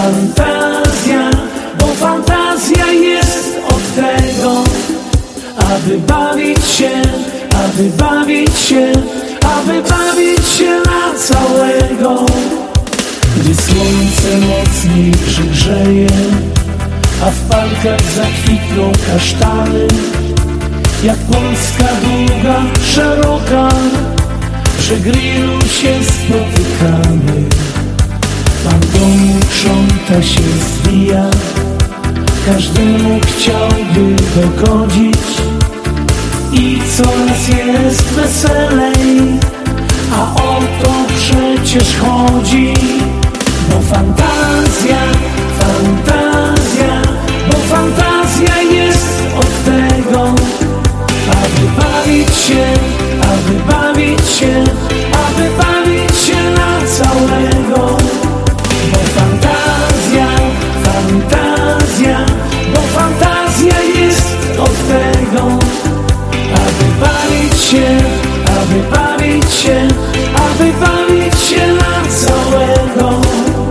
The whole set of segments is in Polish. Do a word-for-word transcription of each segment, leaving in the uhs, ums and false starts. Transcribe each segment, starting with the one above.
Fantazja, bo fantazja jest od tego, aby bawić się, aby bawić się, aby bawić się na całego. Gdy słońce mocniej przygrzeje, a w parkach zakwitną kasztany, jak Polska długa, szeroka, przy grillu się spotykamy. Pan domu krząta się zwija, każdemu chciałby dogodzić i coraz jest weselej, a o to przecież chodzi. Bo fantazja, fantazja, bo fantazja jest od tego, aby bawić się, aby bawić się, aby bawić się na całego. Bo fantazja, fantazja, bo fantazja jest od tego, aby bawić się, aby bawić się, aby bawić się na całego.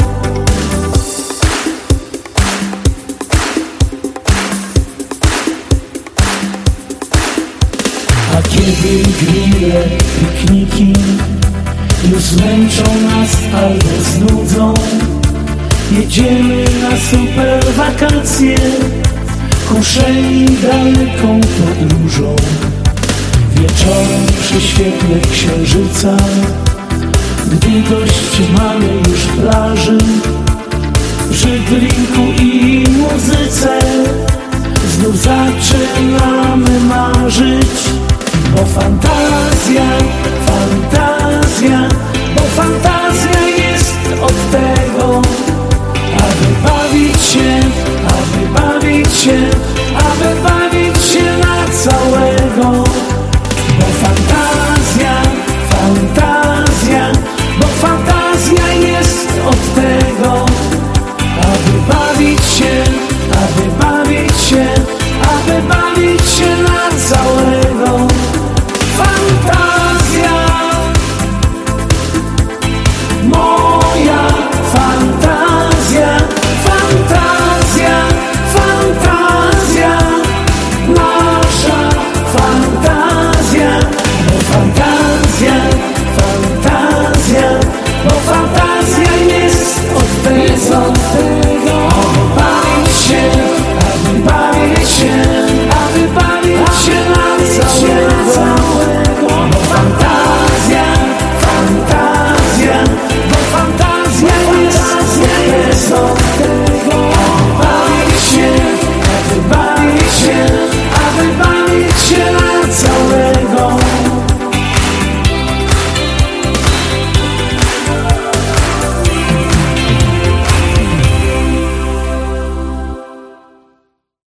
A kiedy grille, pikniki już zmęczą nas albo znudzą, jedziemy na super wakacje, kuszeni daleką podróżą. Wieczorem przy świetle księżyca, gdy dość mamy już plaży, przy drinku i muzyce znów zaczynamy marzyć. Bo fantazja, fantazja,